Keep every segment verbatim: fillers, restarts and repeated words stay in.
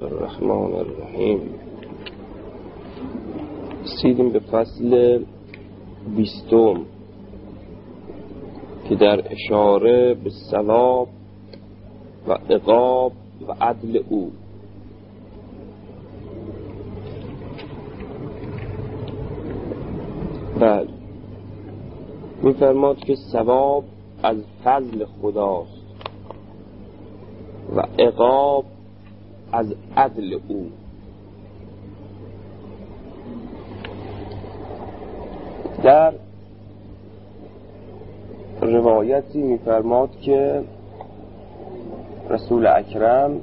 الرحمن الرحیم. رسیدیم به فصل بیستم که در اشاره به ثواب و عقاب و عدل او. بله، می‌فرماد که ثواب از فضل خداست و عقاب از عدل او. در روایتی می‌فرماد که رسول اکرم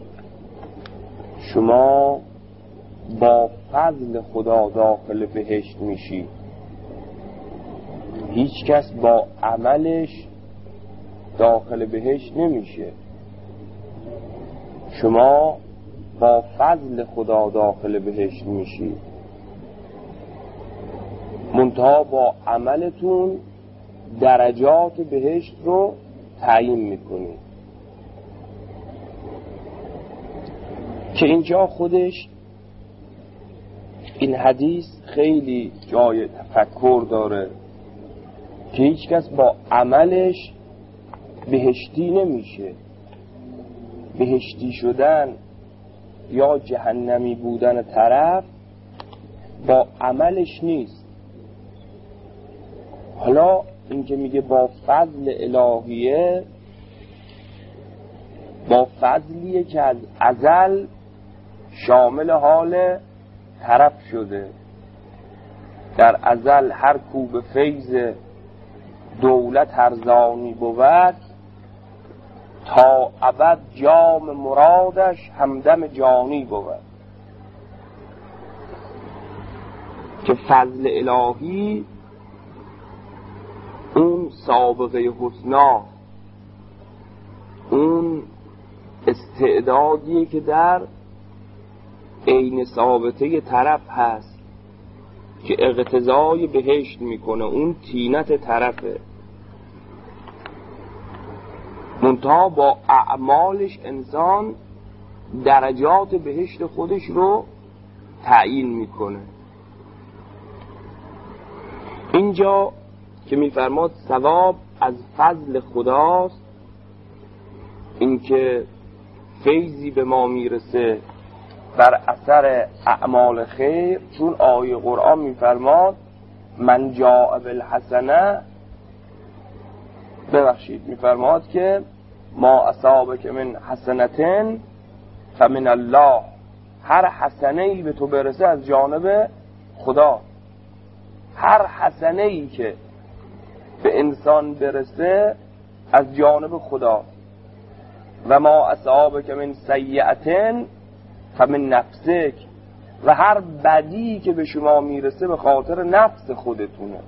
شما با فضل خدا داخل بهشت میشی، هیچ کس با عملش داخل بهشت نمیشه، شما با فضل خدا داخل بهشت میشی، منتها با عملتون درجات بهشت رو تعیین میکنی. که اینجا خودش این حدیث خیلی جای تفکر داره که هیچ کس با عملش بهشتی نمیشه. بهشتی شدن یا جهنمی بودن طرف با عملش نیست. حالا این که میگه با فضل الهیه، با فضلیه که از ازل شامل حال طرف شده. در ازل هر کو به فیض دولت ارزانی بود، تا ابد جام مرادش همدم جانی بود. که فضل الهی اون سابقه حسنا، اون استعدادیه که در عین ثابته طرف هست که اقتضای بهشت میکنه، اون طینت طرفه، منتها با اعمالش انسان درجات بهشت خودش رو تعیین میکنه. اینجا که میفرماد ثواب از فضل خداست، این که فیضی به ما میرسه بر اثر اعمال خیر، چون آیه قرآن میفرماد من جاء بالحسنه، ببخشید میفرماد که ما اصابک من حسنتن فمن الله، هر حسنه ای به تو برسه از جانب خدا. هر حسنه ای که به انسان برسه از جانب خدا. و ما اصابک من سیئتن فمن نفسک، و هر بدی که به شما میرسه به خاطر نفس خودتونه،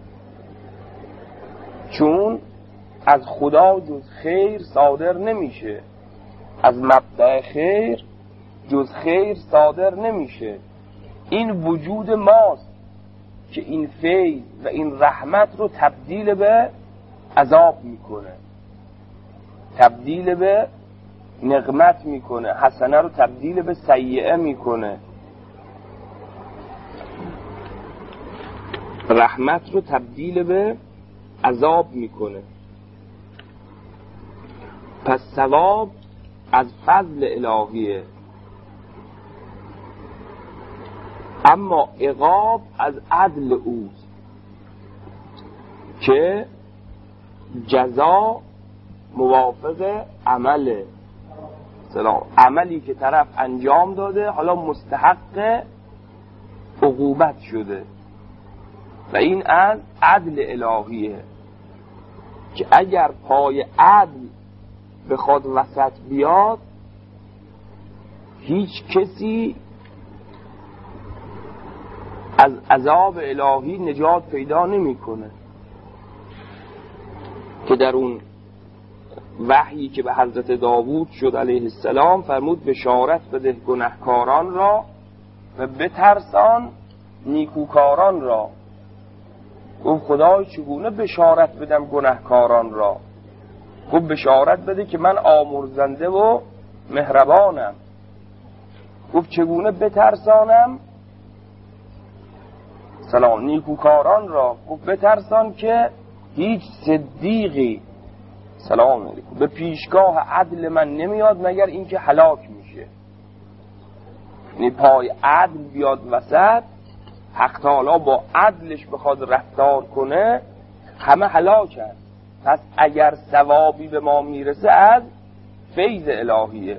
چون از خدا جز خیر صادر نمیشه، از مبدأ خیر جز خیر صادر نمیشه. این وجود ماست که این فیض و این رحمت رو تبدیل به عذاب میکنه، تبدیل به نقمت میکنه، حسنه رو تبدیل به سیئه میکنه، رحمت رو تبدیل به عذاب میکنه. پس ثواب از فضل الهیه، اما عقاب از عدل اوست که جزا موافق عمله. سلام، عملی که طرف انجام داده حالا مستحق عقوبت شده، و این از عدل الهیه که اگر پای عدل بخواد وسط بیاد، هیچ کسی از عذاب الهی نجات پیدا نمیکنه. که در اون وحیی که به حضرت داوود شد علیه السلام فرمود بشارت بده گناهکاران را و بترسان نیکوکاران را. گفت خدای چگونه بشارت بدم گناهکاران را؟ گفت بشارت بده که من آمرزنده و مهربانم. گفت چگونه بترسانم سلام نیکوکاران را؟ گفت بترسان که هیچ صدیقی سلام علیکم به پیشگاه عدل من نمیاد مگر اینکه هلاک میشه. یعنی پای عدل بیاد وسط، حق تعالی با عدلش بخواد رفتار کنه، همه هلاک هست. پس اگر ثوابی به ما میرسه از فیض الهیه.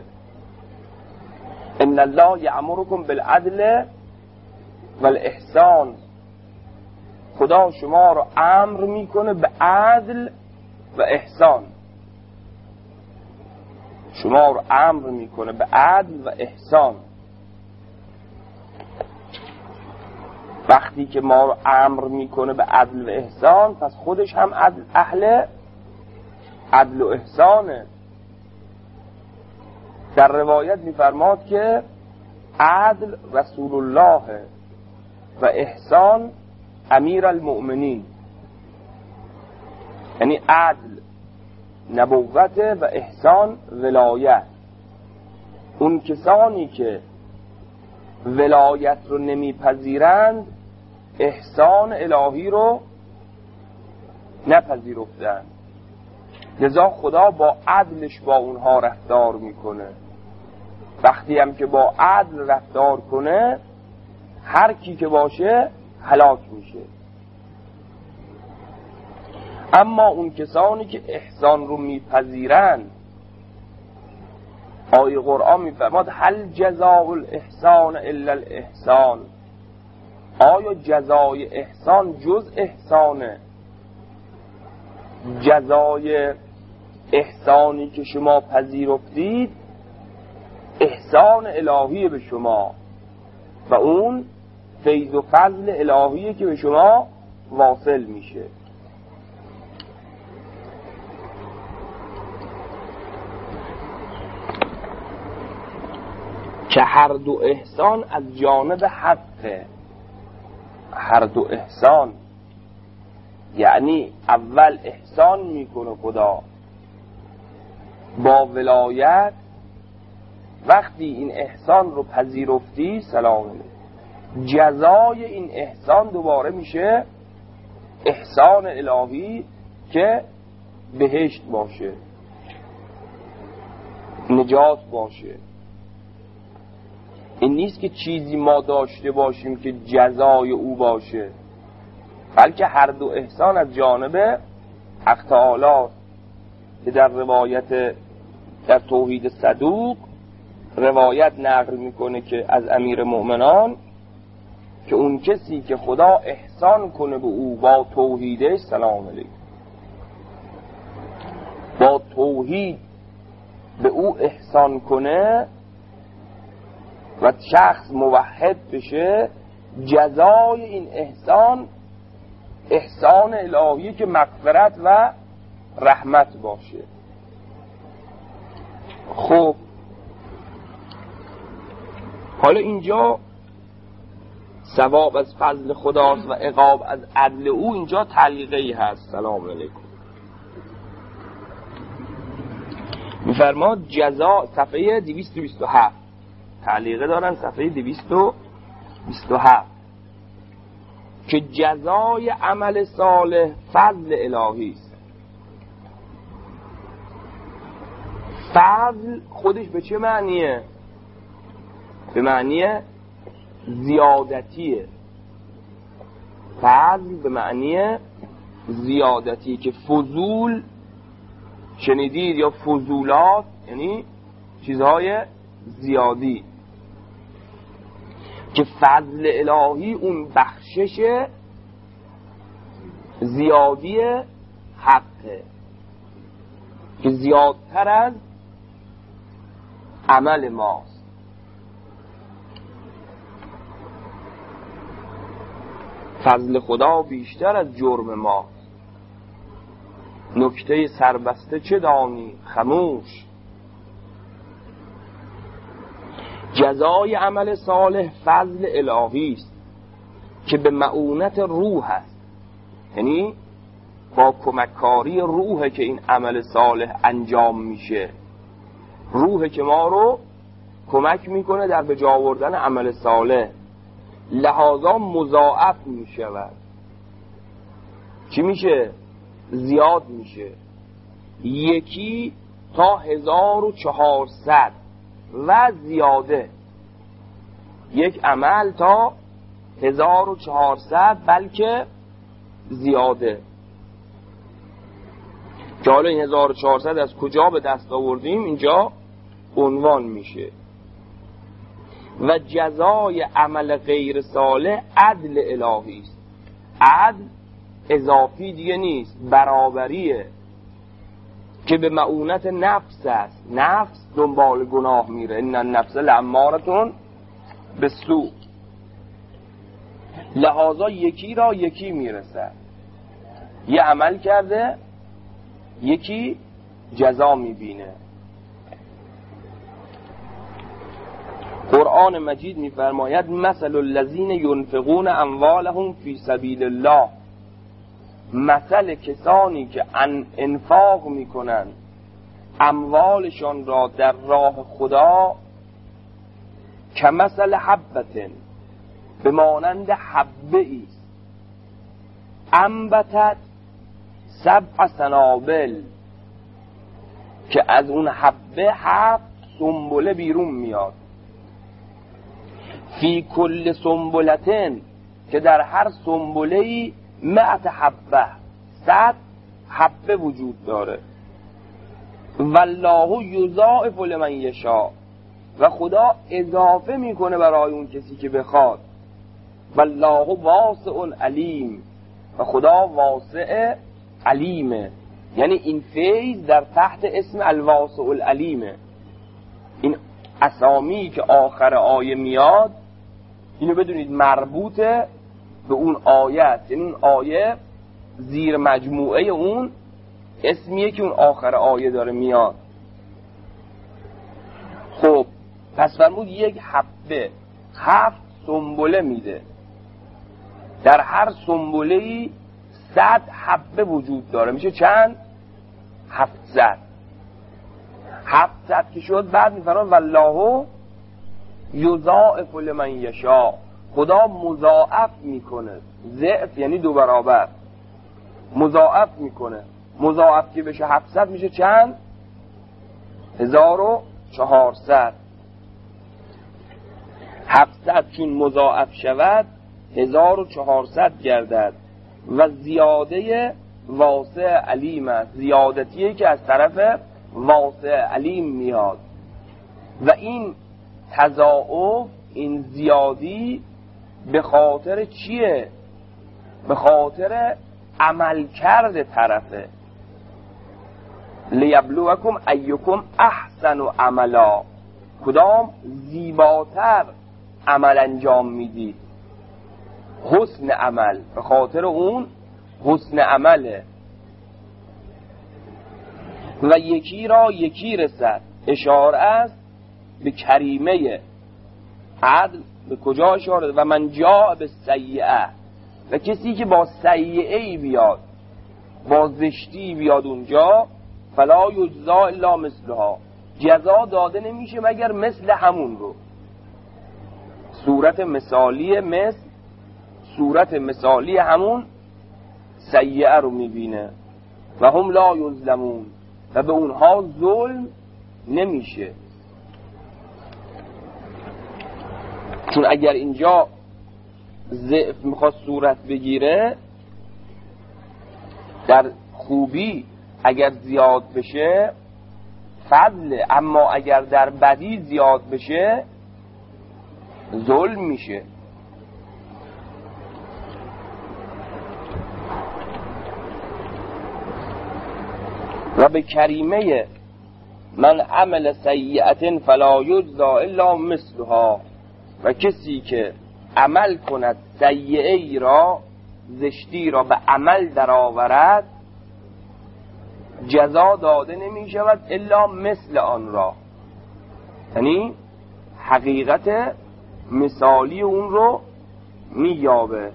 ان الله یأمرکم بالعدل والاحسان، خدا شما رو امر میکنه به عدل و احسان. شما رو امر میکنه به عدل و احسان. وقتی که ما رو امر میکنه به عدل و احسان، پس خودش هم عدل اهل عدل و احسانه. در روایت میفرماد که عدل رسول الله و احسان امیر المؤمنین، یعنی عدل نبوت و احسان ولایت. اون کسانی که ولایت رو نمیپذیرند احسان الهی رو نپذیرفتند، لذا خدا با عدلش با اونها رفتار میکنه. وقتی هم که با عدل رفتار کنه، هر کی که باشه هلاک میشه. اما اون کسانی که احسان رو میپذیرند، آیه قرآن میفرماد هل جزاء الاحسان الا الاحسان، آیا جزای احسان جز احسانه؟ جزای احسانی که شما پذیرفتید احسان الهی به شما و اون فیض و فضل الهیه که به شما واصل میشه. که هر دو احسان از جانب حقه. هر دو احسان یعنی اول احسان میکنه خدا با ولایت، وقتی این احسان رو پذیرفتی سلام علیکم، جزای این احسان دوباره میشه احسان الهی که بهشت باشه، نجات باشه. این نیست که چیزی ما داشته باشیم که جزای او باشه، بلکه هر دو احسان از جانب حق تعالی که در روایت در توحید صدوق روایت نقل میکنه که از امیر مؤمنان که اون کسی که خدا احسان کنه به او با توحیدش سلام علیکم، با توحید به او احسان کنه و شخص موحد بشه، جزای این احسان احسان الهی که مغفرت و رحمت باشه. خب حالا اینجا ثواب از فضل خداست و عقاب از عدل او، اینجا تعلیقی هست. سلام علیکم. میفرماد جزا، صفحه دویست و بیست و هفت تعلیقه دارن، صفحه دویست و بیست و هفت، که جزای عمل صالح فضل الهی است. فضل خودش به چه معنیه؟ به معنی زیادتیه. فضل به معنی زیادتیه که فضول شنیدید یا فضولات، یعنی چیزهای زیادی، که فضل الهی اون بخشش زیادی حقه که زیادتر از عمل ماست. فضل خدا بیشتر از جرم ماست. نکته سربسته چه دانی خموش، جزای عمل صالح فضل الهی است که به معونت روح است، یعنی با کمککاری روح که این عمل صالح انجام میشه. روح که ما رو کمک میکنه در به جا آوردن عمل صالح، لحاظا مضاعف میشود. چی میشه؟ زیاد میشه. یکی تا هزار و چهارصد و زیاده. یک عمل تا هزار و چهارصد بلکه زیاده. که حالا این هزار و چهارصد از کجا به دست آوردیم اینجا عنوان میشه. و جزای عمل غیر صالح عدل الهی است. عدل اضافی دیگه نیست، برابریه که به معونت نفس است. نفس دنبال گناه میره. ان النفس لامارة بالسوء. لحاظا یکی را یکی میرسه. یه عمل کرده یکی جزا میبینه. قرآن مجید میفرماید مثل الذین ينفقون اموالهم فی سبیل الله، مثل کسانی که انفاق میکنن اموالشان را در راه خدا، که مثل حبتن، به مانند حبه ایست، انبتت سبع سنابل، که از اون حبه هفت سنبله بیرون میاد، فی کل سنبلتن، که در هر سنبله‌ای مئت حبه، صد حبه وجود داره. والله یضاعف لمن یشاء، و خدا اضافه میکنه برای اون کسی که بخواد. والله واسع علیم، و خدا واسع علیمه. یعنی این فیض در تحت اسم الواسع العلیمه. این اسامی که آخر آیه میاد اینو بدونید مربوطه به اون آیه است. یعنی اون آیه زیر مجموعه اون اسمیه که اون آخر آیه داره میاد. خب پس فرمود یک حبه هفت سنبله میده، در هر سنبله‌ای صد حبه وجود داره. میشه چند؟ هفتصد. هفتصد که شد بعد میفرمان والله یضاعف لمن یشاء، خدا مضاعف میکنه. ضعف یعنی دو برابر، مضاعف میکنه. مضاعف که بشه هفتصد میشه چند؟ هزار و چهارصد. هفتصد چون مضاعف شود هزار و چهارصد گردد. و زیاده واسع علیم است، زیادتیه که از طرف واسع علیم میاد. و این تضاعف، این زیادی به خاطر چیه؟ به خاطر عمل کرده طرفه. لیبلوکم ایکم احسن عملا، کدام زیباتر عمل انجام میدید. حسن عمل، به خاطر اون حسن عمله. و یکی را یکی رسد، اشاره است به کریمه عدل. به کجا اشاره؟ و من جاء بالسیئه، و کسی که با سیئه‌ای بیاد، با زشتی بیاد اونجا، فلا یجزا الا مثلها، جزا داده نمیشه مگر مثل همون رو. صورت مثالی مثل صورت مثالی همون سیئه رو میبینه. و هم لا یظلمون، و به اونها ظلم نمیشه. چون اگر اینجا ضعف میخواد صورت بگیره در خوبی، اگر زیاد بشه فضله، اما اگر در بدی زیاد بشه ظلم میشه. و به کریمه من عمل سیئة فلا یجزا الا مثلها، و کسی که عمل کند سیئه ای را، زشتی را به عمل در آورد، جزا داده نمی شود الا مثل آن را. یعنی حقیقت مثالی اون رو می یابه.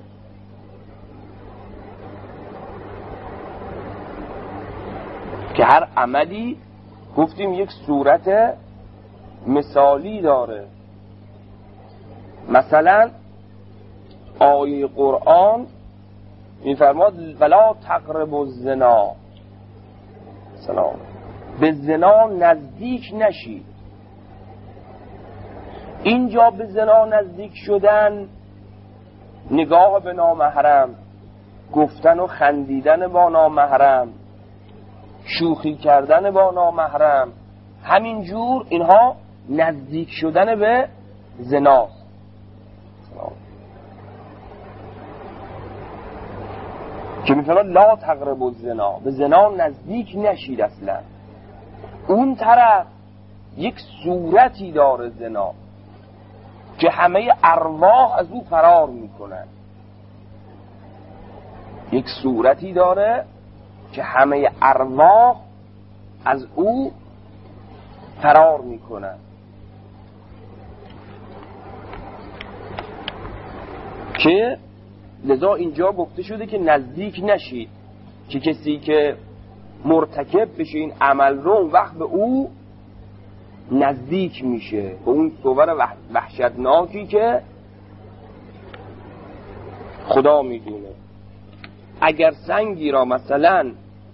که هر عملی گفتیم یک صورت مثالی داره. مثلا آیه قرآن میفرماد ولا تقربوا الزنا، سلام، به زنا نزدیک نشید. اینجا به زنا نزدیک شدن نگاه به نامحرم، گفتن و خندیدن با نامحرم، شوخی کردن با نامحرم، همینجور اینها نزدیک شدن به زناست. که میفرماد لا تقربوا الزنا، به زنا نزدیک نشید. اصلا اون طرف یک صورتی داره زنا که همه ارواح از او فرار میکنن. یک صورتی داره که همه ارواح از او فرار میکنن. که لذا اینجا گفته شده که نزدیک نشید، که کسی که مرتکب بشه این عمل رو اون وقت به او نزدیک میشه، به اون صور وحشتناکی که خدا میدونه. اگر سنگی را مثلا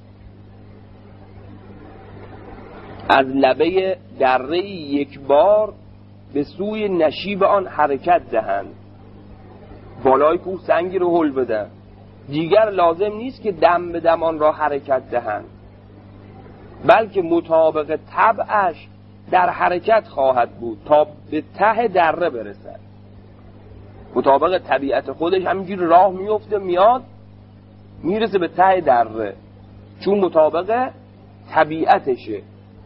از لبه دره یک بار به سوی نشیب آن حرکت دهند، بالای کوه سنگی رو هل بدن، دیگر لازم نیست که دم به دم آن را حرکت دهند، بلکه مطابق طبعش در حرکت خواهد بود تا به ته دره برسد. مطابق طبیعت خودش همینجوری راه میفته، میاد میرسه به ته دره، چون مطابق طبیعتشه.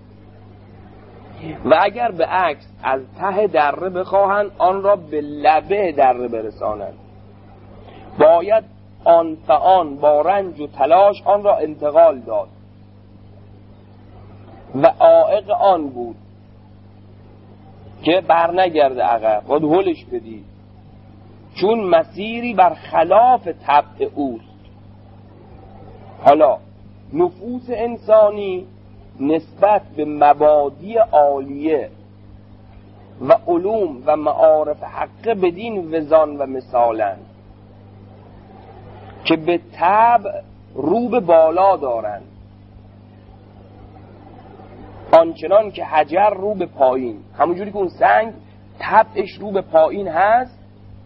و اگر به عکس از ته دره بخواهند آن را به لبه دره برسانند، باید آن فآن با رنج و تلاش آن را انتقال داد و عائق آن بود که بر نگرده عقب، باید هلش بدی، چون مسیری بر خلاف طبع اوست. حالا نفوس انسانی نسبت به مبادی عالیه و علوم و معارف حقه بدین وزان و مثالن که به طبع رو به بالا دارند، آنچنان که حجر رو به پایین. همونجوری که اون سنگ طبعش رو به پایین هست،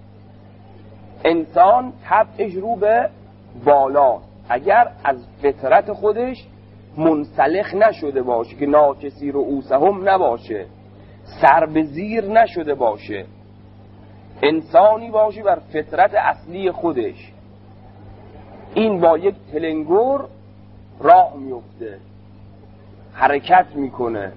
انسان طبعش رو به بالا، اگر از فطرت خودش منسلخ نشده باشه، که ناکسی رؤوسهم نباشه، سر به زیر نشده باشه، انسانی باشه بر فطرت اصلی خودش، این با یک تلنگر راه میفته، حرکت میکنه.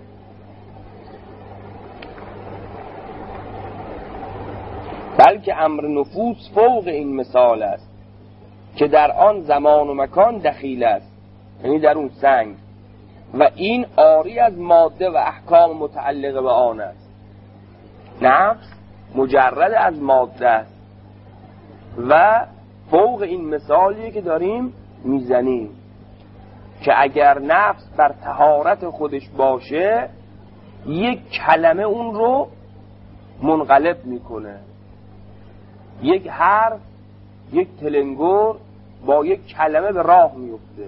بلکه امر نفوس فوق این مثال است که در آن زمان و مکان دخیل است، یعنی در اون سنگ، و این عاری از ماده و احکام متعلقه به آن است. نفس مجرد از ماده است و فوق این مثالیه که داریم میزنیم، که اگر نفس بر طهارت خودش باشه یک کلمه اون رو منقلب میکنه، یک حرف، یک تلنگر با یک کلمه به راه میفته.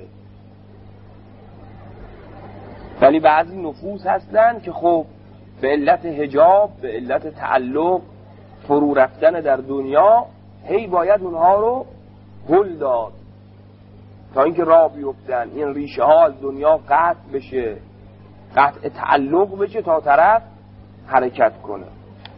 ولی بعضی نفوس هستن که خب به علت حجاب، به علت تعلق، فرو رفتن در دنیا، هی باید اونها رو هل داد تا اینکه راه بیفتن، این ریشه ها از دنیا قطع بشه، قطع تعلق بشه تا طرف حرکت کنه.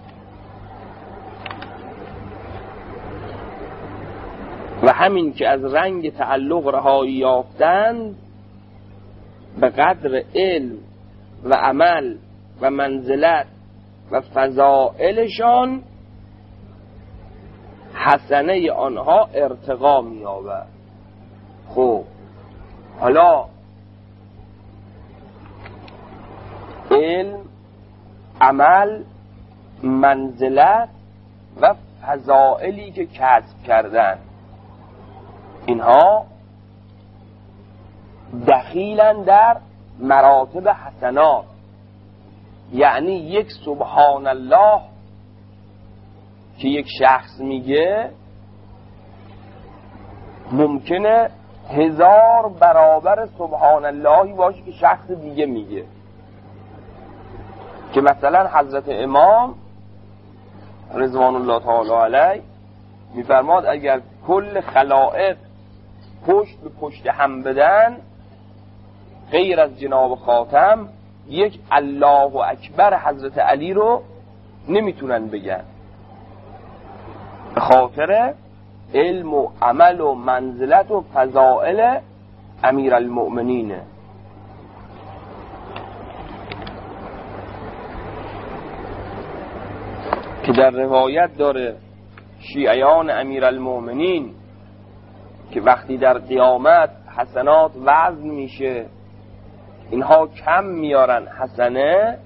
و همین که از رنگ تعلق رهایی یافتند، به قدر علم و عمل و منزلت و فضائلشان حسنه آنها ارتقا می‌یابد. خب حالا علم، عمل، منزلت و فضائلی که کسب کردن، اینها دخیلن در مراتب حسنات. یعنی یک سبحان الله که یک شخص میگه ممکنه هزار برابر سبحان اللهی باشه که شخص دیگه میگه. که مثلا حضرت امام رضوان الله تعالی علیه میفرماد اگر کل خلائق پشت به پشت هم بدن غیر از جناب خاتم، یک الله اکبر حضرت علی رو نمیتونن بگن، به خاطر علم و عمل و منزلت و فضائل امیر المؤمنینه. که در روایت داره شیعیان امیر المؤمنین که وقتی در قیامت حسنات وزن میشه اینها کم میارن حسنه،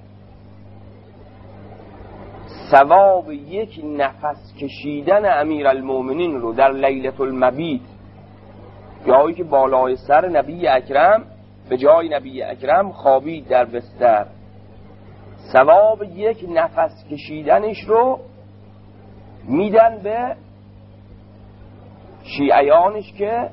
ثواب یک نفس کشیدن امیر المؤمنین رو در لیلة المبیت، جایی که بالای سر نبی اکرم به جای نبی اکرم خوابید در بستر، ثواب یک نفس کشیدنش رو میدن به شیعیانش که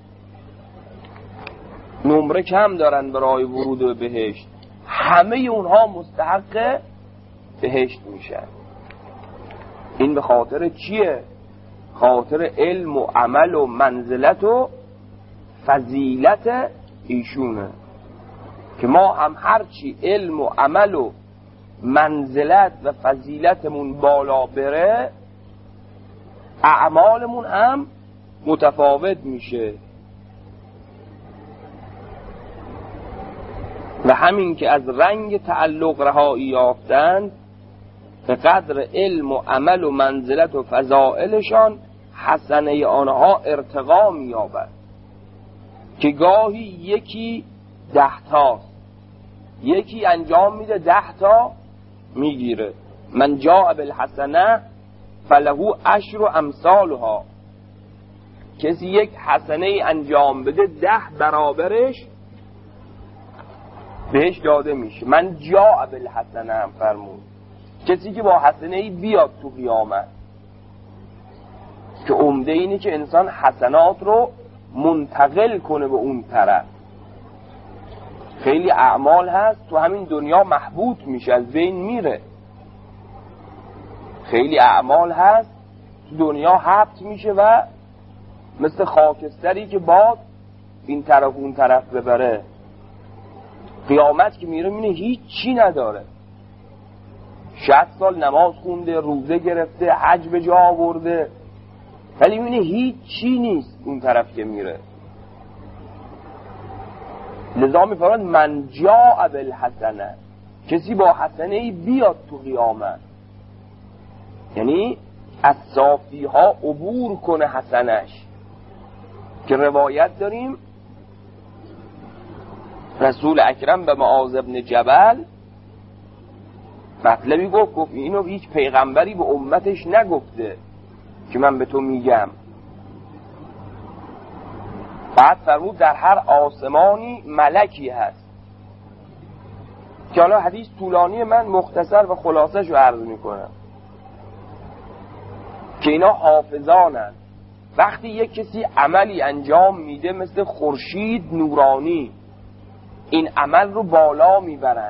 نمره کم دارن برای ورود به بهشت، همه اونها مستحق بهشت میشن. این به خاطر چیه؟ خاطر علم و عمل و منزلت و فضیلت ایشونه. که ما هم هرچی علم و عمل و منزلت و فضیلتمون بالا بره اعمالمون هم متفاوت میشه. و همین که از رنگ تعلق رهایی یافتند به قدر علم و عمل و منزلت و فضائلشان حسنه آنها ارتقا می‌یابد، که گاهی یکی ده تاست، یکی انجام میده ده تا میگیره. من جاء بالحسنه فله عشر امثالها، کسی یک حسنه انجام بده ده برابرش بهش داده میشه. من جاء بالحسنه هم فرمود، کسی که با حسنه بیاد تو قیامت. که عمده اینه که انسان حسنات رو منتقل کنه به اون طرف. خیلی اعمال هست تو همین دنیا محبوط میشه، از بین میره. خیلی اعمال هست تو دنیا حبط میشه و مثل خاکستری که باد این طرف اون طرف ببره، قیامت که میره میره هیچ چی نداره. شصت سال نماز خونده، روزه گرفته، حج به جا آورده، ولی میبینه هیچ چی نیست اون طرف که میره. لذا میفرماد من جاء بالحسنه، کسی با حسنه بیاد تو قیامت، یعنی از صافی ها عبور کنه حسنش. که روایت داریم رسول اکرم به معاذ بن جبل مطلبی گفت، گفت اینو هیچ پیغمبری به امتش نگفته که من به تو میگم. بعد فرمود در هر آسمانی ملکی هست. که حالا حدیث طولانی، من مختصر و خلاصش رو عرض میکنم که اینا حافظانن. وقتی یک کسی عملی انجام میده مثل خورشید نورانی، این عمل رو بالا میبرن.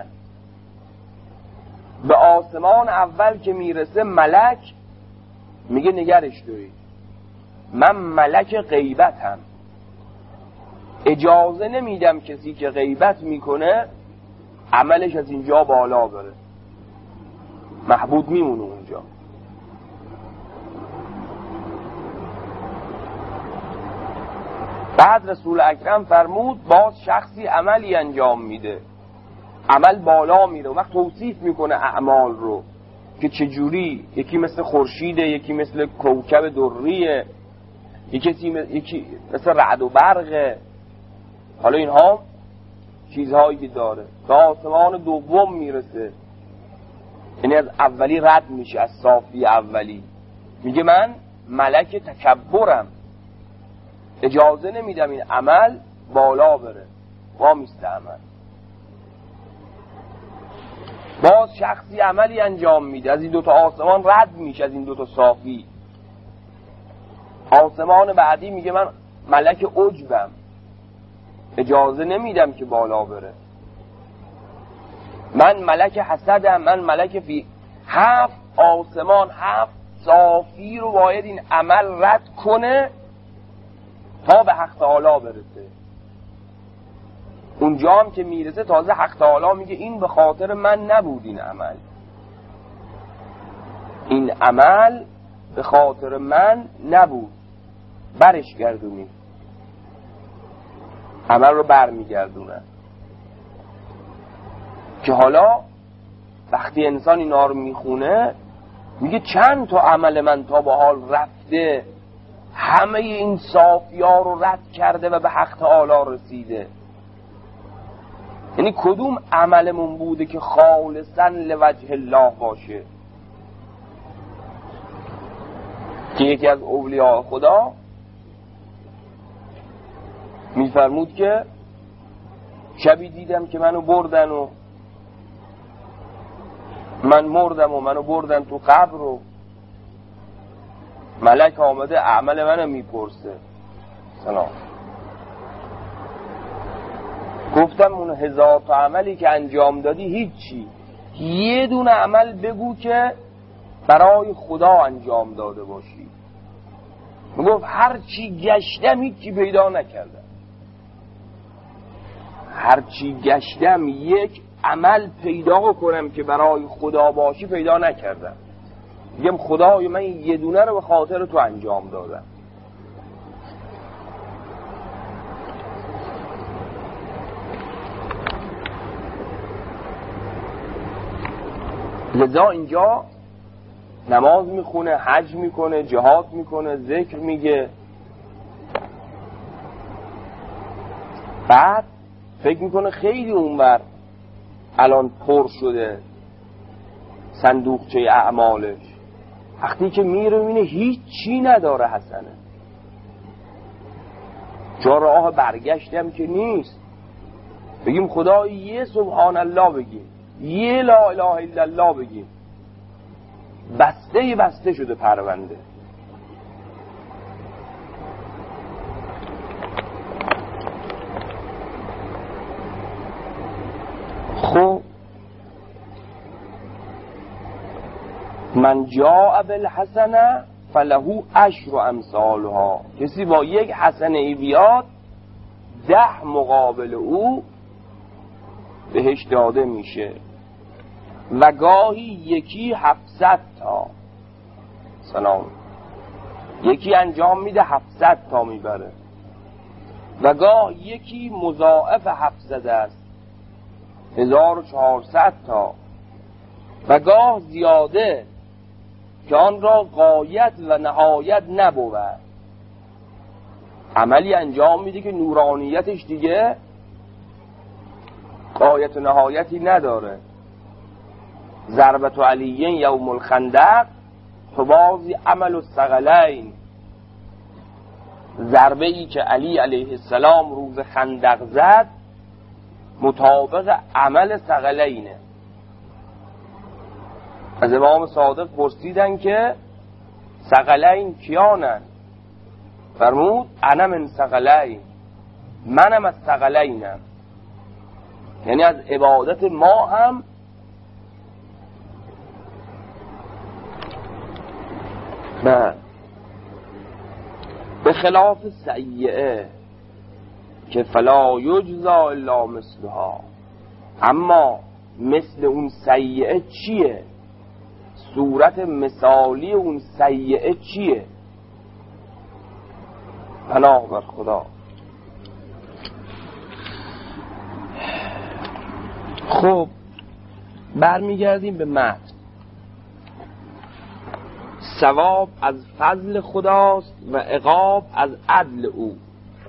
به آسمان اول که میرسه ملک میگه نگرش دارید، من ملک غیبتم، اجازه نمیدم کسی که غیبت میکنه عملش از اینجا بالا بره، محبوب میمونه اونجا. بعد رسول اکرم فرمود باز شخصی عملی انجام میده، عمل بالا میره، وقت توصیف میکنه اعمال رو که چجوری، یکی مثل خورشیده، یکی مثل کوکب دریه، یکی یکی مثل رعد و برقه. حالا اینها چیزهایی که داره. به آسمان دوم میرسه، یعنی از اولی رد میشه، از صافی اولی میگه من ملک تکبرم، اجازه نمیدم این عمل بالا بره، وامیسته عمل. باز شخصی عملی انجام میده، از این دوتا آسمان رد میشه، از این دوتا صافی. آسمان بعدی میگه من ملک عجبم، اجازه نمیدم که بالا بره. من ملک حسدم، من ملک فی. هفت آسمان، هفت صافی رو باید این عمل رد کنه تا به حق تعالی برسه. اونجا هم که میرسه تازه حق تعالی میگه این به خاطر من نبود، این عمل این عمل به خاطر من نبود، برش گردونی. عمل رو بر میگردونن. که حالا وقتی انسان اینا رو میخونه میگه چند تا عمل من تا به حال رفته همه این صافی‌ها رو رد کرده و به حق تعالی رسیده. یعنی کدوم عملمون بوده که خالصاً لوجه الله باشه؟ که یکی از اولیاء خدا میفرمود که شبی دیدم که منو بردن و من مردم و منو بردن تو قبر و ملک آمده اعمال منو میپرسه. سلام. گفتم اون هزار تا عملی که انجام دادی هیچی، یه دونه عمل بگو که برای خدا انجام داده باشی. میگفت هر چی گشتم هیچی پیدا نکردم، هر چی گشتم یک عمل پیدا کنم که برای خدا باشی پیدا نکردم. میگم خدای من یه دونه رو به خاطر تو انجام دادم. لذا اینجا نماز میخونه، حج میکنه، جهاد میکنه، ذکر میگه، بعد فکر میکنه خیلی اونور الان پر شده صندوقچه اعمالش. وقتی که میره میبینه هیچ چی نداره حسنه، جا راه برگشتم که نیست. بگیم خدای یه سبحان الله بگیم، یه لا اله الا الله بگیم، بسته بسته شده پرونده. خب من جاء بالحسنه فله عشر امثالها، کسی با یک حسنه ای بیاد ده مقابل او بهش داده میشه و گاهی یکی هفتصد تا. سلام. یکی انجام میده هفتصد تا میبره و گاه یکی مضاعف هفتصد است، هزار و چهارصد تا، و گاه زیاده که آن را غایت و نهایت نبود. عملی انجام میده که نورانیتش دیگه غایت و نهایتی نداره. ضربت علیین یوم الخندق تبازی عمل الثقلین، ضربه ای که علی علیه السلام روز خندق زد مطابق عمل ثقلینه. از امام صادق پرسیدن که ثقلین کیانن؟ فرمود انا من ثقلین، منم از ثقلینم. یعنی از عبادت ما هم نه، به خلاف سیئه که فلا یجزا الا مثلها. اما مثل اون سیئه چیه؟ صورت مثالی اون سیئه چیه؟ پناه بر خدا. خب برمیگردیم به متن. ثواب از فضل خداست و عقاب از عدل او.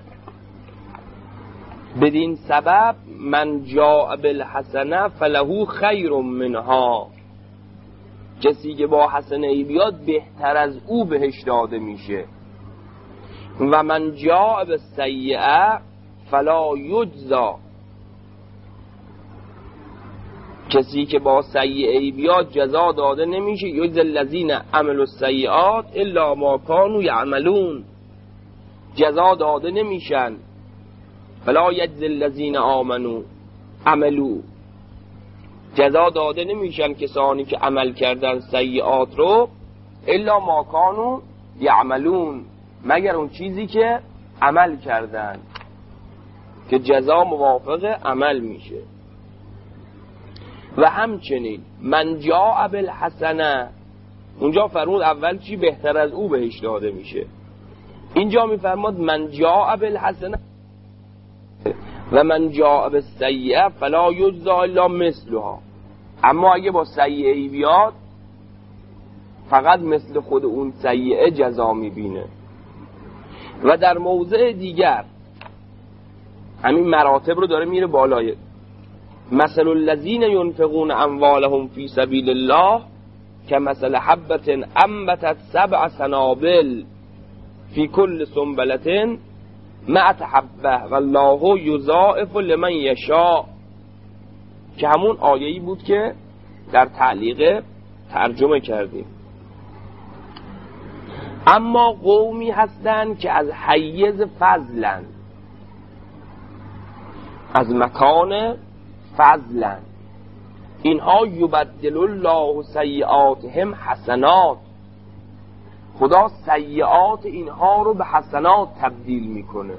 بدین سبب من جاء بالحسنه فله خیر منها، کسی که با حسنه ای بیاد بهتر از او بهش داده میشه. و من جاء بالسیئه فلا یجزا، کسی که با سیئه بیاد جزا داده نمیشه. یجزی الذین عملوا السیئات الا ما کانوا یعملون، جزا داده نمیشن. فلا یجزی الذین آمنوا عملوا، جزا داده نمیشن کسانی که عمل کردن سیئات رو الا ما کانوا یعملون، مگر اون چیزی که عمل کردن که جزا موافق عمل میشه. و همچنین من جاء بالحسنه، اونجا فرمود اول چی بهتر از او بهش داده میشه، اینجا میفرماد من جاء بالحسنه و من جاء بالسیئه فلا یجزی الا مثلها. اما اگه با سیئه بیاد فقط مثل خود اون سیئه جزا میبینه. و در موضع دیگر همین مراتب رو داره میره بالای. مثل الذین ینفقون اموالهم فی سبیل الله کمثل حبة انبتت سبع سنابل فی کل سنبلة مئة حبة والله یضاعف لمن یشاء، که همون آیه‌ای بود که در تعلیق ترجمه کردیم. اما قومی هستند که از حیز فضلن، از مکان فضلن، اینها یبدل الله سیئاتهم حسنات، خدا سیئات اینها رو به حسنات تبدیل میکنه.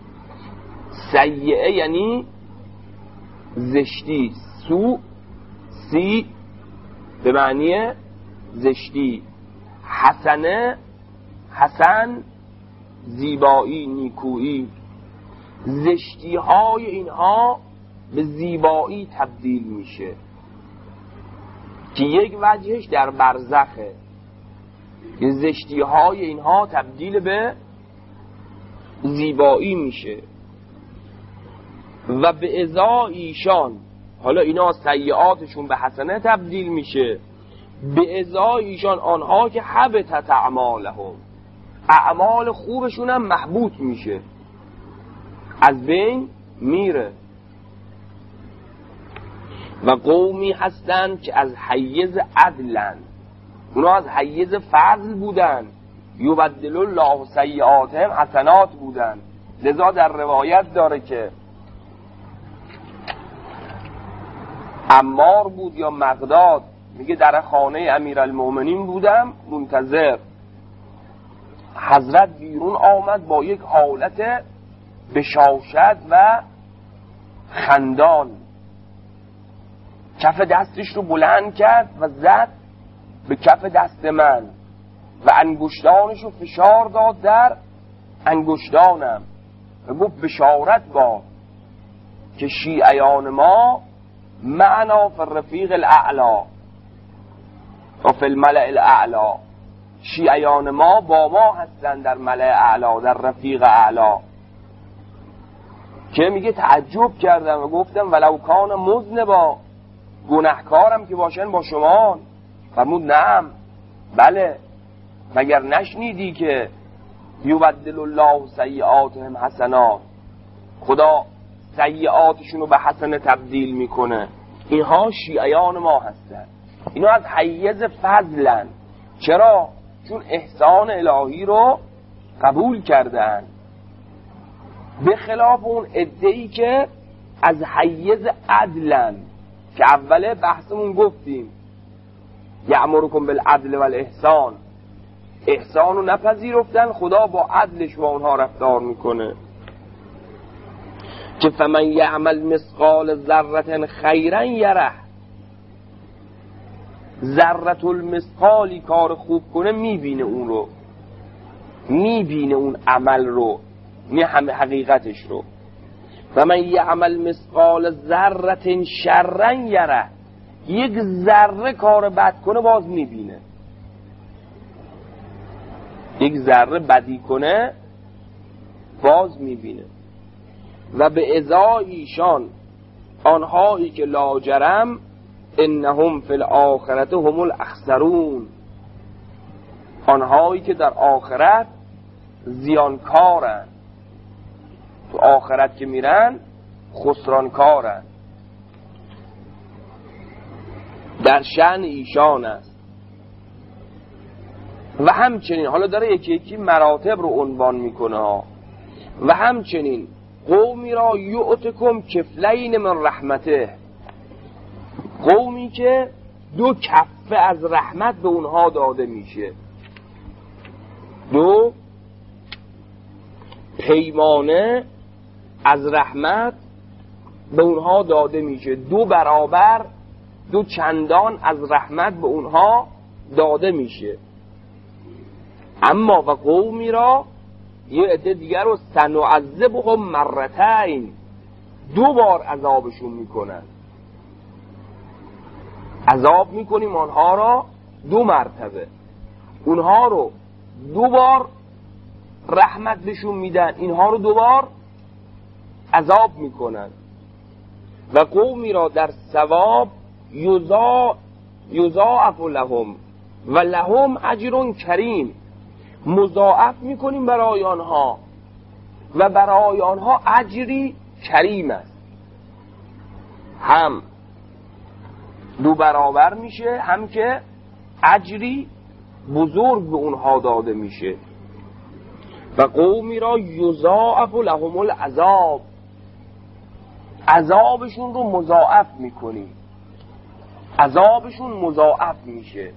سیئه یعنی زشتی، سو سی به معنی زشتی، حسنه حسن زیبایی نیکویی، زشتی های اینها به زیبایی تبدیل میشه که یک وجهش در برزخه، که زشتی های اینها تبدیل به زیبایی میشه. و به ازای ایشان، حالا اینا سیئاتشون به حسنه تبدیل میشه، به ازای ایشان آنها که حبطت اعمالهم، اعمال خوبشون هم محبوط میشه، از بین میره. و قومی هستند که از حیز عدلن، اونا از حیز فضل بودن، یبدل الله سیئاتهم حسنات بودن. لذا در روایت داره که عمار بود یا مقداد، میگه در خانه امیرالمومنین بودم منتظر، حضرت بیرون آمد با یک حالت بشاشت و خندان، کف دستش رو بلند کرد و زد به کف دست من و انگشتانش رو فشار داد در انگشتانم و گفت بشارت با که شیعیان ما معنا فی الرفیق الاعلا و فی الملأ الاعلا، شیعیان ما با ما هستن در ملأ اعلا، در رفیق اعلا. که میگه تعجب کردم و گفتم ولو کان مذنبا، گناهکارم که باشن با شما. فرمود نعم بله، مگر نشنیدی که یبدل الله سیئاتهم حسنات، خدا سیئاتشون رو به حسنه تبدیل میکنه. اینها شیعیان ما هستن، اینا از حیز فضلن. چرا؟ چون احسان الهی رو قبول کردن، به خلاف اون عده‌ای که از حیز عدلن که اوله بحثمون گفتیم یأمرکم بالعدل والاحسان، احسان رو نپذیرفتن، خدا با عدلش با اونها رفتار میکنه. که فمن یعمل مثقال ذره خیرا یره، ذره المثقالی کار خوب کنه میبینه اون رو، میبینه اون عمل رو، نه همه حقیقتش رو. فمن یعمل مثقال ذره شرا یره، یک ذره کار بد کنه باز میبینه، یک ذره بدی کنه باز میبینه. و به ازای ایشان آنهایی که لاجرم انهم فی الاخرت هم الاخسرون، آنهایی که در آخرت زیانکارن، تو آخرت که میرن خسرانکارن. در شأن ایشان است. و همچنین حالا داره یکی یکی مراتب رو عنوان میکنه ها. و همچنین قومی را یؤتکم کفلین من رحمته، قومی که دو کفه از رحمت به اونها داده میشه، دو پیمانه از رحمت به اونها داده میشه، دو برابر، دو چندان از رحمت به اونها داده میشه. اما و قومی را یه عده دیگر رو سنعذبهم مرتین، دو بار عذابشون میکنن، عذاب میکنیم آنها را دو مرتبه، اونها رو دو بار رحمت بهشون میدن، اینها رو دو بار عذاب میکنن. و قومی را در ثواب یضاعف یضاعف لهم و لهم اجر کریم، مضاعف میکنیم برای آنها و برای آنها اجری کریم است. هم دو برابر میشه، هم که اجری بزرگ به اونها داده میشه. و قومی را یضاعف لهم العذاب، عذابشون رو مضاعف میکنیم، عذابشون مضاعف میشه.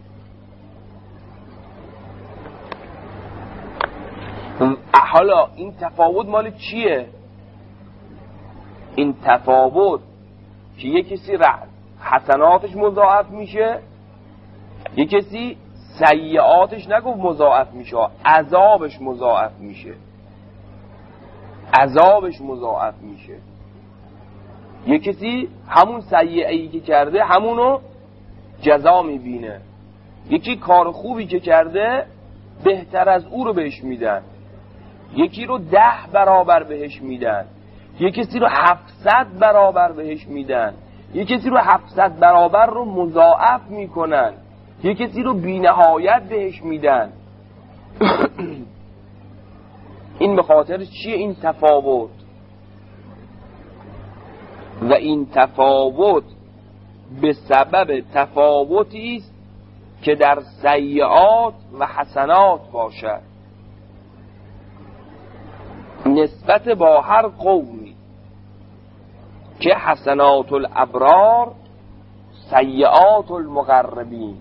حالا این تفاوت مال چیه؟ این تفاوت که یک کسی حسناتش مضاعف میشه، یک کسی سیئاتش نگفت مضاعف میشه، عذابش مضاعف میشه، عذابش مضاعف میشه. یک کسی همون سیئه‌ای که کرده همونو جزا میبینه، یکی کار خوبی که کرده بهتر از او رو بهش میدن، یکی رو ده برابر بهش میدن، یک کسی رو هفتصد برابر بهش میدن، یک کسی رو هفتصد برابر رو مضاعف میکنن، یک کسی رو بی نهایت بهش میدن. این به خاطر چیه این تفاوت؟ و این تفاوت به سبب تفاوتی است که در سیئات و حسنات باشد، نسبت با هر قومی، که حسنات الابرار سیئات المقربین،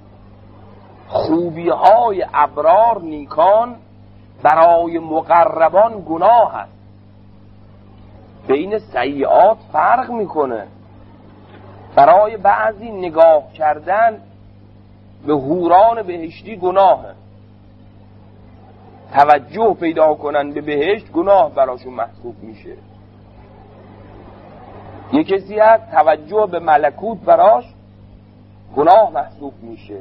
خوبی های ابرار نیکان برای مقربان گناه است. بین سیئات فرق میکنه. برای بعضی نگاه کردن به حوران بهشتی گناهه، توجه پیدا کنن به بهشت گناه براشون محسوب میشه. یک کسی هست توجه به ملکوت براش گناه محسوب میشه،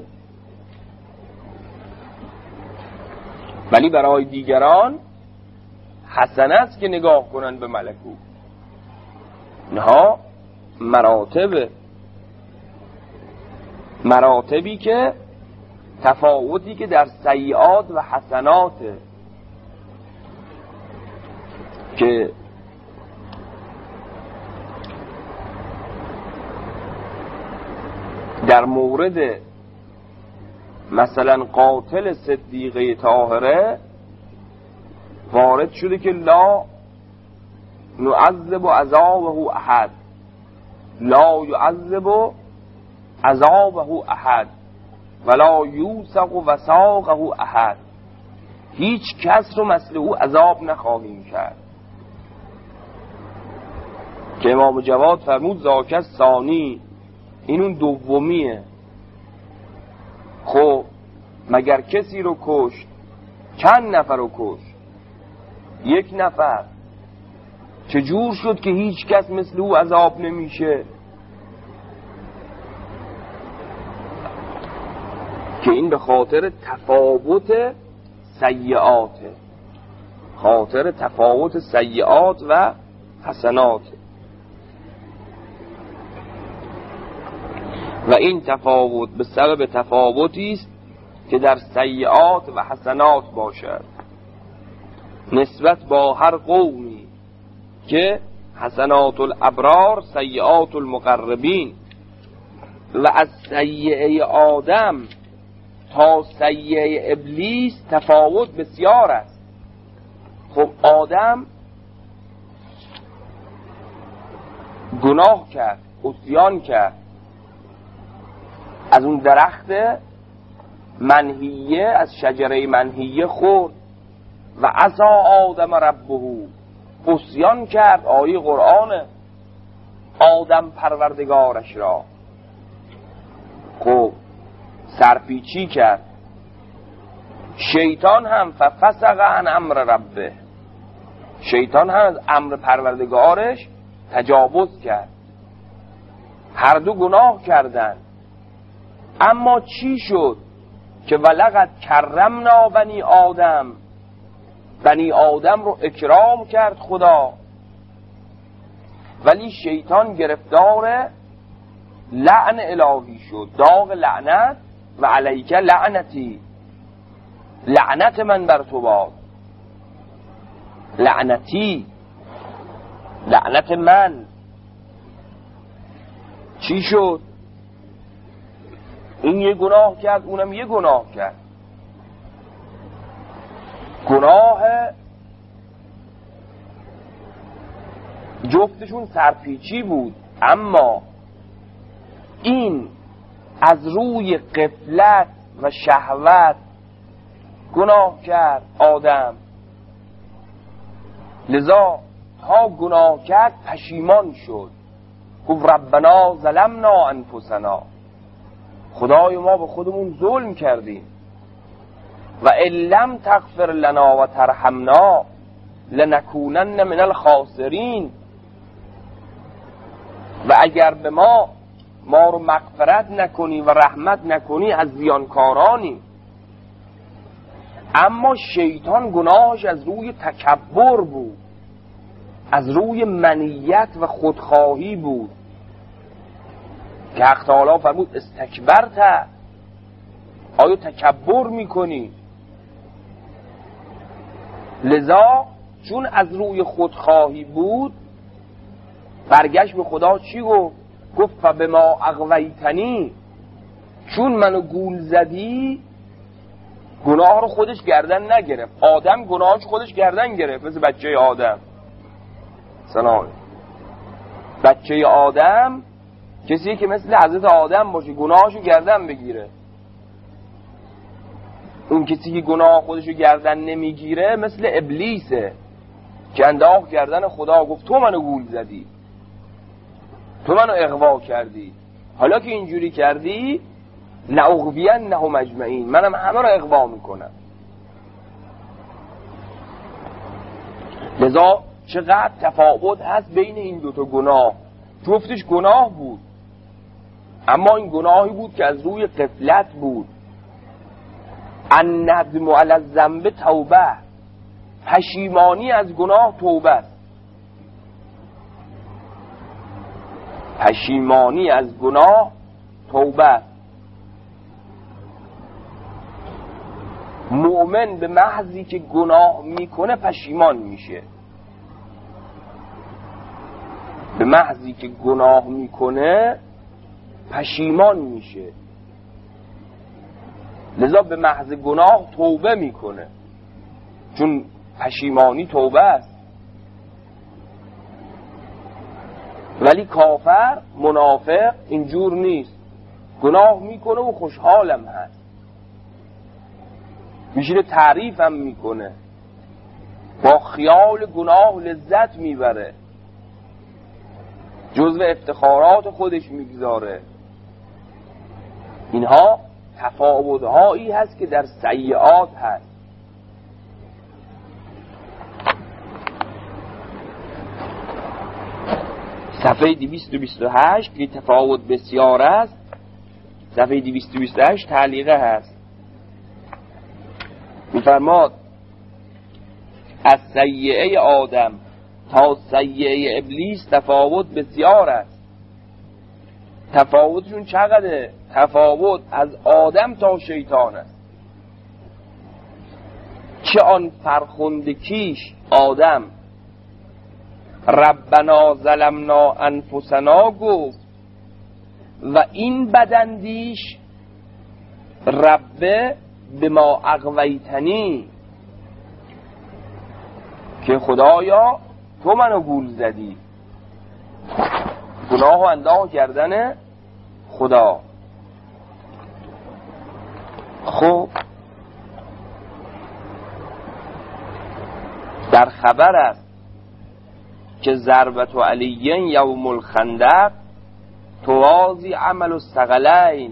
ولی برای دیگران حسنه است که نگاه کنن به ملکوت. اینها مراتب، مراتبی که تفاوتی که در سیئات و حسناته، که در مورد مثلا قاتل صدیقه طاهره وارد شده که لا نعذب عذابه احد، لا یعذب عذابه احد ولا یوثق وثاقه احد، هیچ کس رو مثل او عذاب نخواهیم کرد. که امام جواد فرمود ذاک ثانی، این اون دومیه. خب مگر کسی رو کشت چند نفر رو کشت؟ یک نفر. چجور شد که هیچ کس مثل او عذاب نمیشه؟ که این به خاطر تفاوت سیئاته، خاطر تفاوت سیئات و حسنات. و این تفاوت به سبب تفاوتی است که در سیئات و حسنات باشد، نسبت با هر قومی، که حسنات الابرار سیئات المقربین. و از سیئه آدم تا سیئه ابلیس تفاوت بسیار است. خب آدم گناه کرد، عصیان کرد، از اون درخت منهیه، از شجره منهیه خورد و عصی آدم ربه، عصیان کرد. آیه قرآن آدم پروردگارش را خب سرپیچی کرد. شیطان هم ففسق عن امر ربه، شیطان هم از امر پروردگارش تجاوز کرد. هر دو گناه کردند. اما چی شد که ولقد کرمنا بنی آدم، بنی آدم رو اکرام کرد خدا، ولی شیطان گرفتار لعن الهی شد، داغ لعنت. و علیک لعنتی، لعنت من بر تو باد، لعنتی، لعنت من. چی شد؟ این یه گناه کرد، اونم یه گناه کرد. گناه جفتشون سرپیچی بود، اما این از روی غفلت و شهوت گناه کرد آدم، لذا تا گناه کرد پشیمان شد. گفت ربنا ظلمنا انفسنا، خدای ما به خودمون ظلم کردیم. و ان لم تغفر لنا و ترحمنا لنکونن من الخاسرین، و اگر به ما ما رو مغفرت نکنی و رحمت نکنی از زیانکارانی. اما شیطان گناهش از روی تکبر بود، از روی منیت و خودخواهی بود که حق تعالی فرمود استکبرت، آیا تکبر میکنی؟ لذا چون از روی خودخواهی بود برگشت به خدا. چی گفت؟ گفت فبما اغویتنی، چون منو گول زدی. گناه رو خودش گردن نگرفت. آدم گناهش خودش گردن گرفت، مثل بچه آدم. سلام. بچه آدم کسی که مثل حضرت آدم باشه، گناهشو گردن بگیره. اون کسی که گناه خودشو گردن نمیگیره مثل ابلیسه که انداخت گردن خدا، گفت تو منو گول زدی، تو منو اغوا کردی، حالا که اینجوری کردی لأغوینهم اجمعین، منم همه رو اغوا میکنم. لذا چقدر تفاوت هست بین این دوتا گناه. جفتش گناه بود، اما این گناهی بود که از روی غفلت بود. الندم علی الذنب توبه، پشیمانی از گناه توبه است. پشیمانی از گناه توبه است. مؤمن به محضی که گناه میکنه پشیمان میشه، به محضی که گناه میکنه پشیمان میشه. لذا به محض گناه توبه میکنه، چون پشیمانی توبه است. ولی کافر، منافق اینجور نیست، گناه میکنه و خوشحالم هست، میشینه تعریفم میکنه، با خیال گناه لذت میبره، جزو افتخارات خودش میگذاره. اینها تفاوت‌هایی هست که در سیئات هست. صفحه دویست و بیست و هشت که تفاوت بسیار است، صفحه دویست و بیست و هشت تعلیقه هست. میفرماد از سیئه آدم تا سیئه ابلیس تفاوت بسیار است. تفاوتشون چقدره؟ تفاوت از آدم تا شیطان است. چه آن فرخنده کیش آدم ربنا ظلمنا انفسنا گفت، و این بداندیش ربه به ما اغویتنی، که خدایا تو منو گول زدی. گناه و انداز کردن خدا. خب در خبر است که ضربت علیین یوم الخندق توازی عمل الثقلین،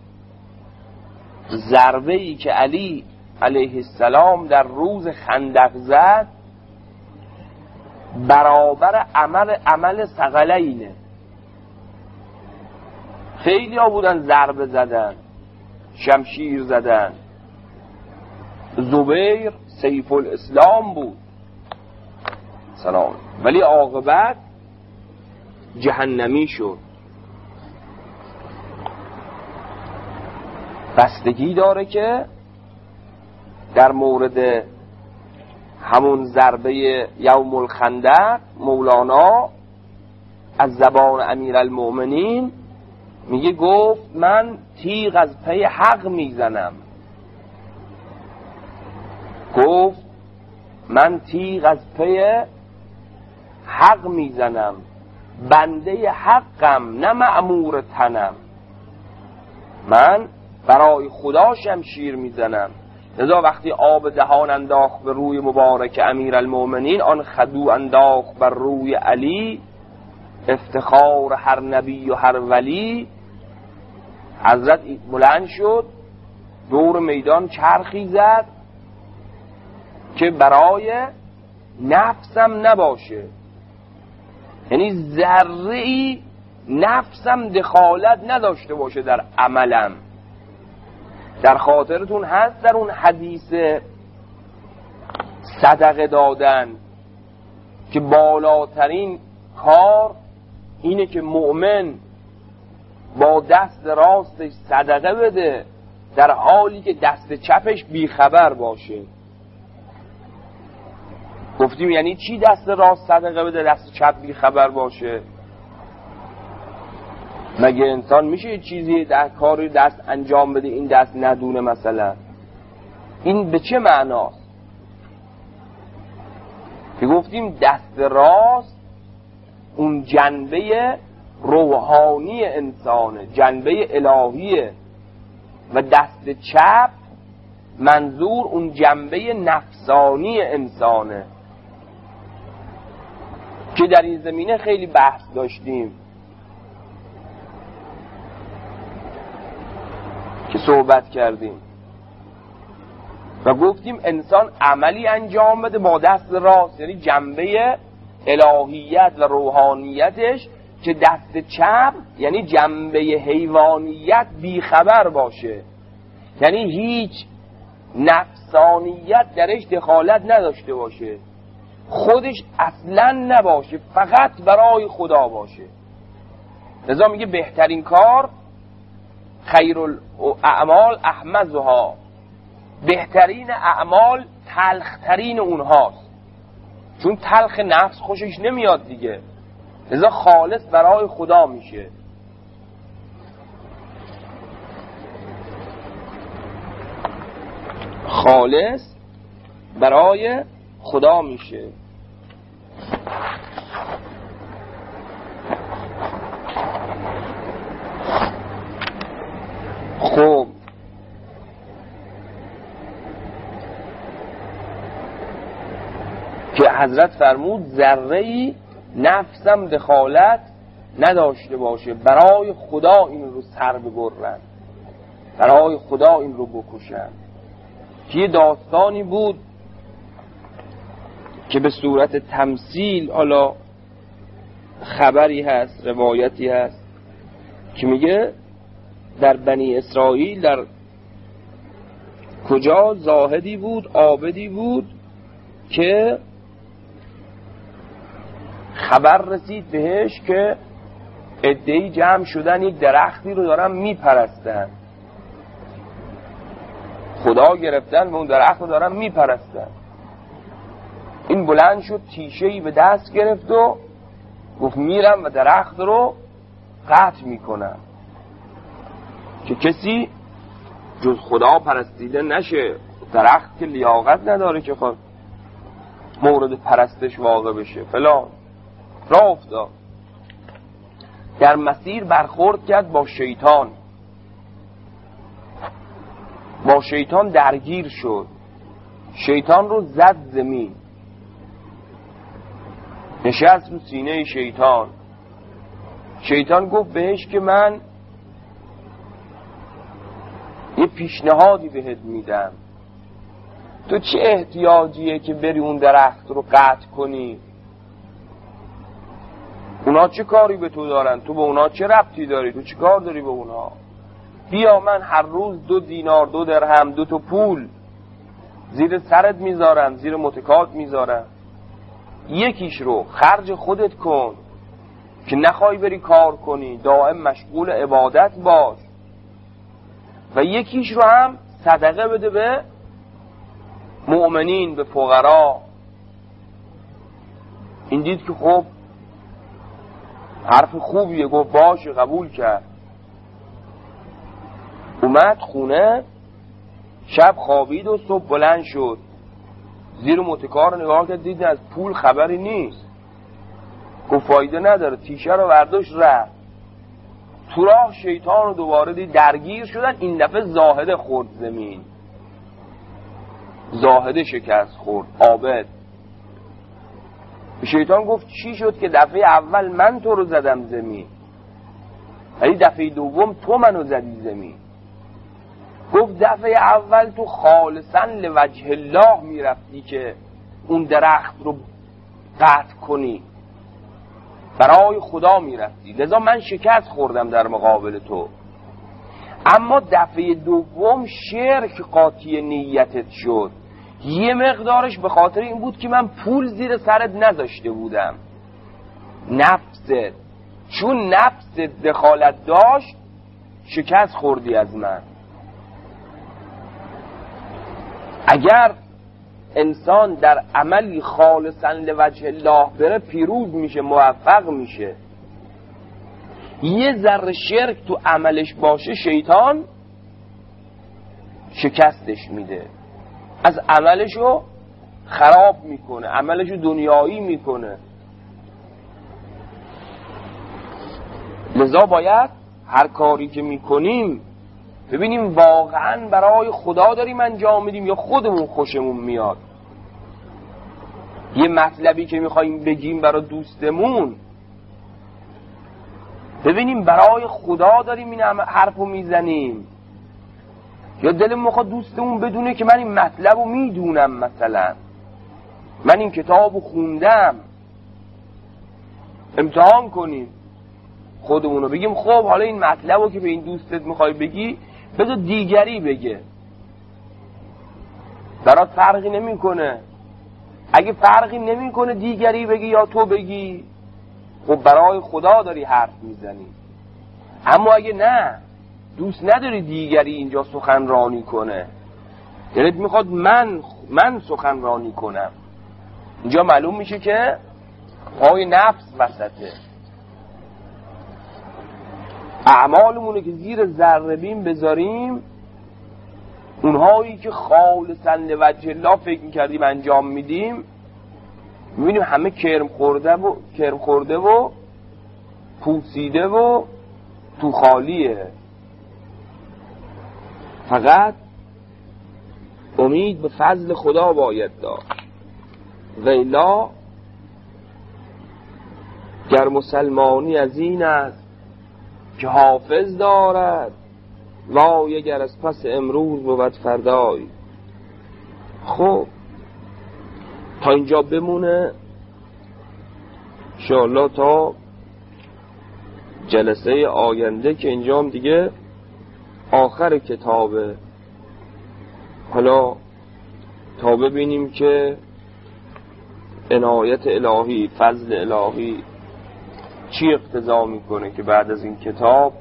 ضربه ای که علی علیه السلام در روز خندق زد برابر عمل عمل ثقلینه. خیلی ها بودن ضربه زدن، شمشیر زدن. زبیر سیف الاسلام بود سلام، ولی عاقبت جهنمی شد. بستگی داره که در مورد همون ضربه یوم الخندق مولانا از زبان امیرالمؤمنین میگه گفت من تیغ از پی حق میزنم. گفت من تیغ از پی حق میزنم، بنده حقم نه مأمور تنم. من برای خدا شمشیر میزنم. لذا وقتی آب دهان انداخت به روی مبارک امیرالمؤمنین، آن خدو انداخت بر روی علی، افتخار هر نبی و هر ولی. حضرت بلند شد، دور میدان چرخی زد که برای نفسم نباشه، یعنی ذره‌ای نفسم دخالت نداشته باشه در عملم. در خاطرتون هست در اون حدیث صدقه دادن که بالاترین کار اینه که مؤمن با دست راستش صدقه بده در حالی که دست چپش بیخبر باشه. گفتیم یعنی چی دست راست صدقه بده دست چپ بیخبر باشه؟ مگه انسان میشه چیزی در کاری دست انجام بده این دست ندونه؟ مثلا این به چه معناست؟ که گفتیم دست راست اون جنبه روحانی انسانه، جنبه الهیه، و دست چپ منظور اون جنبه نفسانی انسانه که در این زمینه خیلی بحث داشتیم که صحبت کردیم و گفتیم انسان عملی انجام بده با دست راست، یعنی جنبه الهیت و روحانیتش، که دست چپ یعنی جنبه حیوانیت بیخبر باشه، یعنی هیچ نفسانیت درش دخالت نداشته باشه، خودش اصلا نباشه، فقط برای خدا باشه. لذا میگه بهترین کار خیر الاعمال احمزها، بهترین اعمال تلخترین اونهاست، چون تلخ نفس خوشش نمیاد دیگه، لذا خالص برای خدا میشه. خالص برای خدا میشه. خب که حضرت فرمود ذره‌ای نفسم دخالت نداشته باشه، برای خدا این رو سر ببرن، برای خدا این رو بکشن. که یه داستانی بود که به صورت تمثیل، حالا خبری هست، روایتی هست که میگه در بنی اسرائیل در کجا زاهدی بود، عابدی بود که خبر رسید بهش که عده‌ای جمع شدن یک درختی رو دارن میپرستن، خدا گرفتن و اون درخت رو دارن میپرستن. این بلند شد، تیشه‌ای به دست گرفت و گفت میرم و درخت رو قطع میکنم. که کسی جز خدا پرستیده نشه. درخت که لیاقت نداره که خود مورد پرستش واقع بشه فلان. راه افتاد، در مسیر برخورد کرد با شیطان، با شیطان درگیر شد، شیطان رو زد زمین، نشست رو سینه شیطان. شیطان گفت بهش که من یه پیشنهادی بهت میدم، تو چه احتیاجیه که بری اون درخت رو قطع کنی؟ اونا چه کاری به تو دارن؟ تو به اونا چه ربطی داری؟ تو چه کار داری به اونا؟ بیا من هر روز دو دینار، دو درهم، دو تا پول زیر سرت میذارم، زیر متکات میذارم، یکیش رو خرج خودت کن که نخوای بری کار کنی، دائم مشغول عبادت باش، و یکیش رو هم صدقه بده به مؤمنین، به فقرا. این دید که خب حرف خوبیه، گفت باشه، قبول کرد. اومد خونه، شب خوابید و صبح بلند شد، زیر متکا رو نگاه کرد، دید از پول خبری نیست. گفت فایده نداره، تیشه رو برداشت رفت. تو راه شیطان رو دوباره دید، درگیر شدن. این دفعه زاهده خورد زمین، زاهده شکست خورد، عابد. شیطان گفت چی شد که دفعه اول من تو رو زدم زمین، ولی دفعه دوم تو منو زدی زمین؟ گفت دفعه اول تو خالصا لوجه الله میرفتی که اون درخت رو قطع کنی، برای خدا میرفتی، لذا من شکست خوردم در مقابل تو. اما دفعه دوم شرک قاطی نیتت شد، یه مقدارش به خاطر این بود که من پول زیر سرت نذاشته بودم. نفست، چون نفست دخالت داشت، شکست خوردی از من. اگر انسان در عملی خالصا لوجه الله بره، پیروز میشه، موفق میشه. یه ذره شرک تو عملش باشه، شیطان شکستش میده، از عملشو خراب میکنه، عملشو دنیایی میکنه. لذا باید هر کاری که میکنیم ببینیم واقعا برای خدا داریم انجام میدیم یا خودمون خوشمون میاد. یه مطلبی که میخواییم بگیم برای دوستمون، ببینیم برای خدا داریم این حرفو میزنیم یا دلمون میخواد دوستمون بدونه که من این مطلبو میدونم، مثلا من این کتابو خوندم. امتحان کنیم خودمونو، بگیم خب حالا این مطلبو که به این دوستت میخوای بگی، بذار دیگری بگه، برات فرقی نمیکنه. اگه فرقی نمیکنه دیگری بگی یا تو بگی، خب برای خدا داری حرف میزنی. اما اگه نه، دوست نداری دیگری اینجا سخنرانی کنه، دلت میخواد من من سخنرانی کنم، اینجا معلوم میشه که پای نفس وسطه. اعمالمونه که زیر ذره بین بذاریم، اونهایی که خالصا لوجه الله فکر میکردیم انجام میدیم، میبینیم همه کرم خورده و کرم خورده و پوسیده و تو خالیه. فقط امید به فضل خدا باید داشت، و الا گر مسلمانی از این است که حافظ دارد، وای اگر از پس امروز بود فردای. خب تا اینجا بمونه انشاءالله تا جلسه آینده که اینجا هم دیگه آخر کتابه. حالا تا ببینیم که عنایت الهی، فضل الهی چی اقتضا میکنه که بعد از این کتاب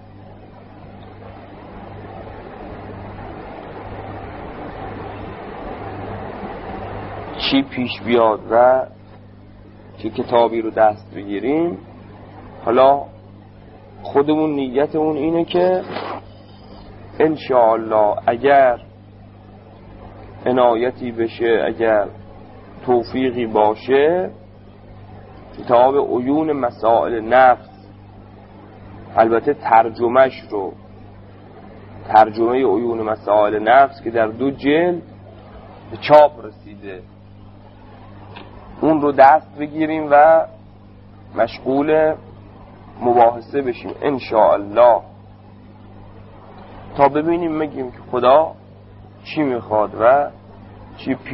چی پیش بیاد و چه کتابی رو دست بگیریم. حالا خودمون نیتمون اینه که انشاءالله اگر عنایتی بشه، اگر توفیقی باشه، کتاب عیون مسائل نفس، البته ترجمهش رو، ترجمه عیون مسائل نفس که در دو جلد به چاپ رسیده، اون رو دست بگیریم و مشغول مباحثه بشیم انشاءالله، تا ببینیم، بگیم که خدا چی میخواد و چی